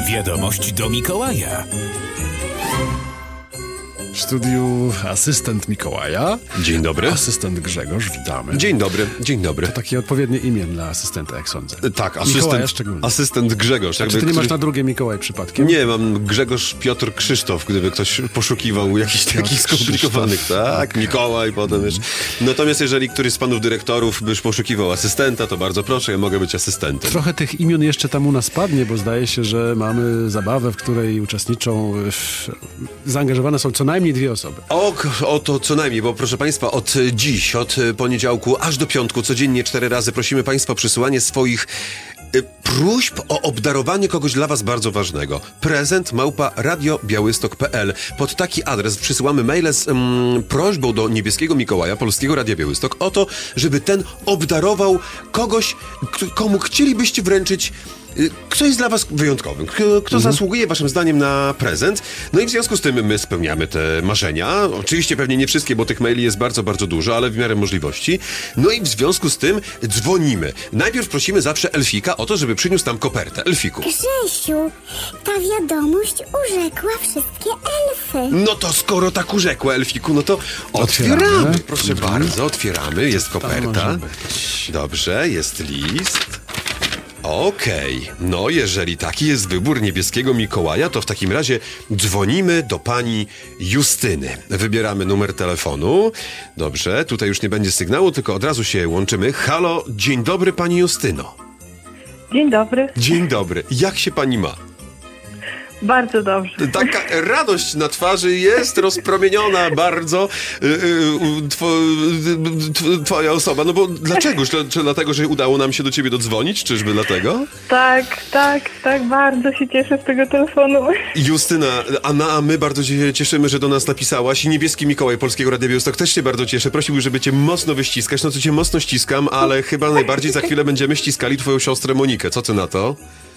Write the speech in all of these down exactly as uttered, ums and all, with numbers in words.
Wiadomość do Mikołaja. W studiu asystent Mikołaja. Dzień dobry. Asystent Grzegorz, witamy. Dzień dobry, dzień dobry. To takie odpowiednie imię dla asystenta, jak sądzę. Tak, Mikołaja asystent, szczególnie. asystent Grzegorz. A czy ty nie masz na drugie Mikołaj przypadkiem? Nie, mam Grzegorz Piotr Krzysztof, gdyby ktoś poszukiwał jakichś takich skomplikowanych. Krzysztof. Tak, Mikołaj, potem wiesz. Natomiast jeżeli któryś z panów dyrektorów byś poszukiwał asystenta, to bardzo proszę, ja mogę być asystentem. Trochę tych imion jeszcze tam u nas padnie, bo zdaje się, że mamy zabawę, w której uczestniczą, w... zaangażowane są co najmniej dwie osoby. O, o to co najmniej, bo proszę państwa, od dziś, od poniedziałku aż do piątku, codziennie cztery razy prosimy państwa o przysyłanie swoich y, próśb o obdarowanie kogoś dla was bardzo ważnego. Prezent małpa radio białystok kropka p l. Pod taki adres przysyłamy maile z mm, prośbą do niebieskiego Mikołaja, Polskiego Radia Białystok, o to, żeby ten obdarował kogoś, k- komu chcielibyście wręczyć kto jest dla was wyjątkowym, kto, kto mhm. zasługuje waszym zdaniem na prezent. No i w związku z tym my spełniamy te marzenia. Oczywiście pewnie nie wszystkie, bo tych maili jest bardzo, bardzo dużo, ale w miarę możliwości. No i w związku z tym dzwonimy. Najpierw prosimy zawsze Elfika o to, żeby przyniósł nam kopertę. Elfiku. Grzesiu, ta wiadomość urzekła wszystkie elfy. No to skoro tak urzekła, Elfiku, no to otwieramy. otwieramy. Proszę mhm. bardzo, otwieramy. Jest koperta. Dobrze, jest list. Okej, okay. No jeżeli taki jest wybór niebieskiego Mikołaja, to w takim razie dzwonimy do pani Justyny. Wybieramy numer telefonu. Dobrze, tutaj już nie będzie sygnału, tylko od razu się łączymy. Halo, dzień dobry pani Justyno. Dzień dobry. Dzień dobry. Jak się pani ma? Bardzo dobrze. Taka radość na twarzy jest rozpromieniona bardzo yy, yy, two, yy, twoja osoba. No bo dlaczego? Czy, czy dlatego, że udało nam się do ciebie dodzwonić? Czyżby dlatego? Tak, tak, tak. Bardzo się cieszę z tego telefonu. Justyna, Anna, a my bardzo się cieszymy, że do nas napisałaś. I niebieski Mikołaj Polskiego Radia Białystok też się bardzo cieszę. Prosiłby, żeby cię mocno wyściskać. No to cię mocno ściskam, ale chyba najbardziej za chwilę będziemy ściskali twoją siostrę Monikę. Co ty na to?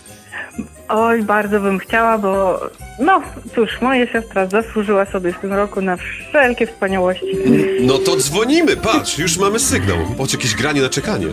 Oj, bardzo bym chciała, bo no cóż, moja siostra zasłużyła sobie w tym roku na wszelkie wspaniałości. No to dzwonimy, patrz, już mamy sygnał. Patrz, jakieś granie na czekanie.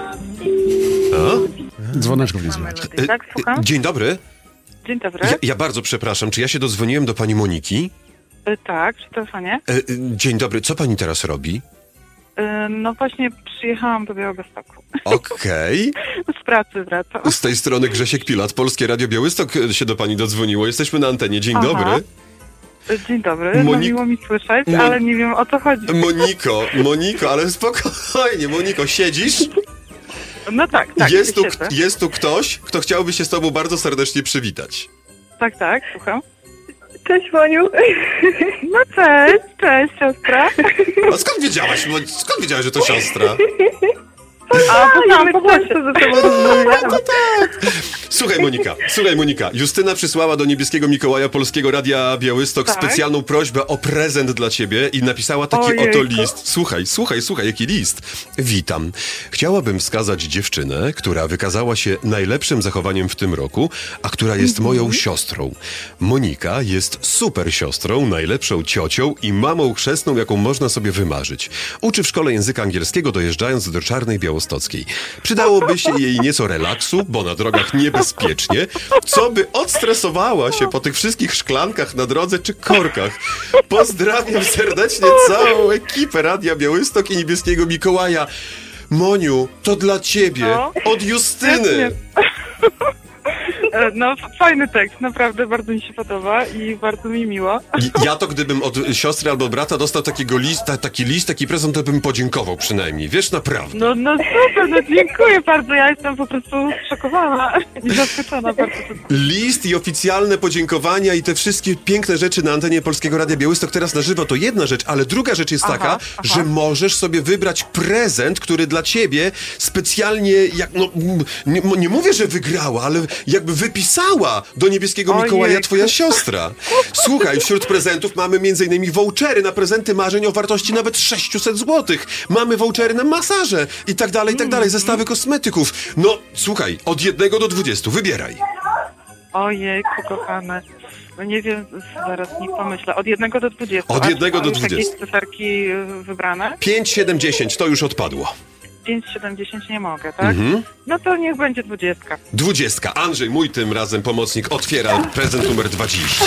A? Dzwoneczków nie słychać. Tak, słucham? Dzień dobry. Dzień dobry. Ja, ja bardzo przepraszam, czy ja się dodzwoniłem do pani Moniki? E, tak, przy telefonie. E, dzień dobry, co pani teraz robi? E, no właśnie przyjechałam do Białegostoku. Okej. Okay. Z pracy wracam. Z tej strony Grzesiek Pilat, Polskie Radio Białystok się do pani dodzwoniło. Jesteśmy na antenie. Dzień Aha. dobry. Dzień dobry, Monik... no miło mi słyszeć, Mon... ale nie wiem o co chodzi. Moniko, Moniko, ale spokojnie, Moniko, siedzisz? No tak, tak. Jest tu, jest tu ktoś, kto chciałby się z tobą bardzo serdecznie przywitać. Tak, tak, słucham. Cześć, Moniu. No cześć, cześć, siostra. A skąd wiedziałaś, skąd wiedziałaś, że to siostra? A, bo tam po prostu ze sobą rozmawiamy. No tak. Słuchaj, Monika, słuchaj, Monika. Justyna przysłała do niebieskiego Mikołaja Polskiego Radia Białystok tak? specjalną prośbę o prezent dla ciebie i napisała taki Ojejku. oto list. Słuchaj, słuchaj, słuchaj, jaki list. Witam. Chciałabym wskazać dziewczynę, która wykazała się najlepszym zachowaniem w tym roku, a która jest mm-hmm. moją siostrą. Monika jest super siostrą, najlepszą ciocią i mamą chrzestną, jaką można sobie wymarzyć. Uczy w szkole języka angielskiego, dojeżdżając do Czarnej Białostockiej. Przydałoby się jej nieco relaksu, bo na drogach niebezpiecznie, co by odstresowała się po tych wszystkich szklankach na drodze czy korkach. Pozdrawiam serdecznie całą ekipę Radia Białystok i Niebieskiego Mikołaja. Moniu, to dla ciebie, no. od Justyny. No, fajny tekst, naprawdę bardzo mi się podoba i bardzo mi miło. Ja to gdybym od siostry albo brata dostał takiego lista, taki list, taki prezent, to bym podziękował przynajmniej, wiesz, naprawdę. No, no super, no dziękuję bardzo, ja jestem po prostu szokowana i zaskoczona bardzo. List i oficjalne podziękowania i te wszystkie piękne rzeczy na antenie Polskiego Radia Białystok teraz na żywo to jedna rzecz, ale druga rzecz jest aha, taka, aha. że możesz sobie wybrać prezent, który dla ciebie specjalnie, jak, no, nie, nie mówię, że wygrała, ale jakby wypisała do niebieskiego Ojej. Mikołaja twoja siostra. Słuchaj, wśród prezentów mamy między innymi vouchery na prezenty marzeń o wartości nawet sześćset złotych. Mamy vouchery na masaże i tak dalej, i tak dalej, zestawy kosmetyków. No, słuchaj, od jednego do dwudziestu, wybieraj. Ojejku, kochane. No nie wiem, zaraz niech pomyślę. Od jednego do dwudziestu. Od jednego do dwudziestu. Jakieś cyferki wybrane? pięć, siedem, dziesięć, to już odpadło. pięć, siedem, dziesięć nie mogę, tak? Mhm. No to niech będzie dwudziestka. Dwudziestka. Andrzej, mój tym razem pomocnik, otwiera prezent numer dwadzieścia.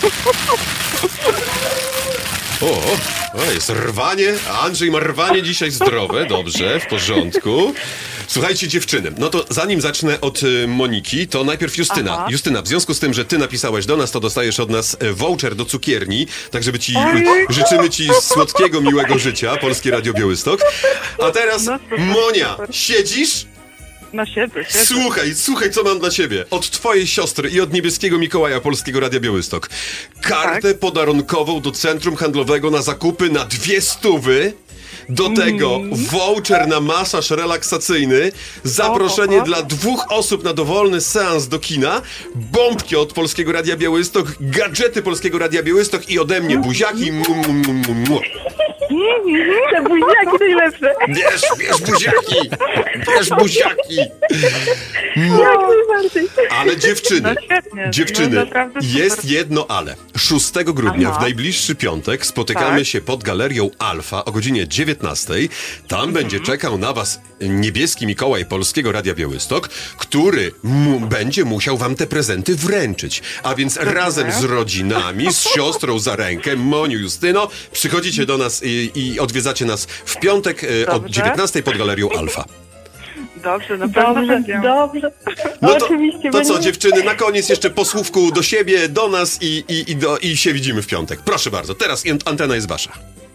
O, o, jest rwanie. Andrzej ma rwanie dzisiaj zdrowe. Dobrze, w porządku. Słuchajcie, dziewczyny, no to zanim zacznę od y, Moniki, to najpierw Justyna. Aha. Justyna, w związku z tym, że ty napisałaś do nas, to dostajesz od nas e, voucher do cukierni, tak żeby ci Ojejku. życzymy ci słodkiego, miłego życia, Polskie Radio Białystok. A teraz, No super, Monia, super. siedzisz? No siedzę, siedzę. Słuchaj, słuchaj, co mam dla ciebie. Od twojej siostry i od niebieskiego Mikołaja Polskiego Radia Białystok. Kartę Tak. podarunkową do centrum handlowego na zakupy na dwie stówy. Do tego voucher na masaż relaksacyjny, zaproszenie O, o, o. dla dwóch osób na dowolny seans do kina, bombki od Polskiego Radia Białystok, gadżety Polskiego Radia Białystok i ode mnie buziaki. Mu, mu, mu, mu, mu. Te buziaki najlepsze. Bierz, bierz buziaki! Bierz buziaki! Jak najbardziej. Ale dziewczyny, No świetnie. dziewczyny, No naprawdę super. jest jedno ale. szóstego grudnia, Aha. w najbliższy piątek, spotykamy Tak. się pod galerią Alfa o godzinie dziewiętnastej. Tam Mhm. będzie czekał na was niebieski Mikołaj Polskiego Radia Białystok, który mu, będzie musiał wam te prezenty wręczyć. A więc razem z rodzinami, z siostrą za rękę, Moniu, Justyno, przychodzicie do nas i, i odwiedzacie nas w piątek e, od Dobrze. dziewiętnastej pod galerią Alfa. Dobrze, na pewno Dobrze, będziemy. dobrze. No to, Oczywiście to co, będzie. dziewczyny, na koniec jeszcze po słówku do siebie, do nas i, i, i, do, i się widzimy w piątek. Proszę bardzo, teraz antena jest wasza.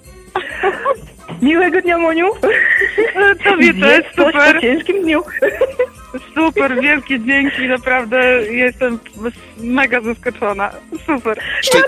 Miłego dnia, Moniu. Tobie też, super. Po ciężkim dniu. Super, wielkie dzięki, naprawdę jestem mega zaskoczona. Super. Szczę...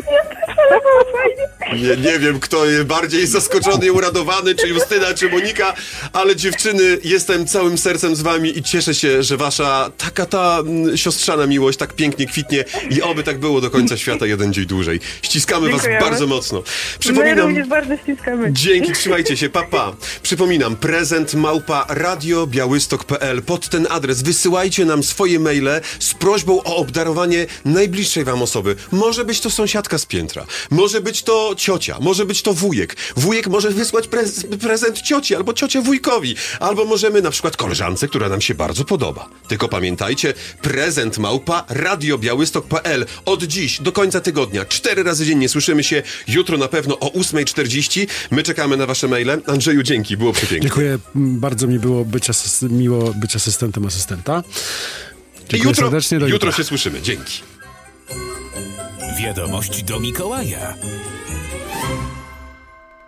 Nie, nie wiem, kto jest bardziej zaskoczony i uradowany, czy Justyna, czy Monika, ale dziewczyny, jestem całym sercem z wami i cieszę się, że wasza taka ta mm, siostrzana miłość tak pięknie kwitnie i oby tak było do końca świata jeden dzień dłużej. Ściskamy Dziękujemy. was bardzo mocno. My Przypominam... również bardzo ściskamy. Dzięki, trzymajcie się, pa, pa. Przypominam, prezent małpa radiobiałystok kropka p l. Pod ten adres wysyłajcie nam swoje maile z prośbą o obdarowanie najbliższej wam osoby. Może być to sąsiadka z piętra, może być to ciocia, może być to wujek. Wujek może wysłać prez prezent cioci albo ciocia wujkowi, albo możemy na przykład koleżance, która nam się bardzo podoba. Tylko pamiętajcie, prezent małpa radiobiałystok kropka p l. Od dziś do końca tygodnia, cztery razy dziennie słyszymy się, jutro na pewno o ósma czterdzieści. My czekamy na wasze maile. Andrzeju, dzięki, było przepięknie. Dziękuję. Bardzo mi było być asys- miło być asystentem asystenta. I Dziękuję jutro, serdecznie. Do jutro jutra. się słyszymy. Dzięki. Wiadomość do Mikołaja.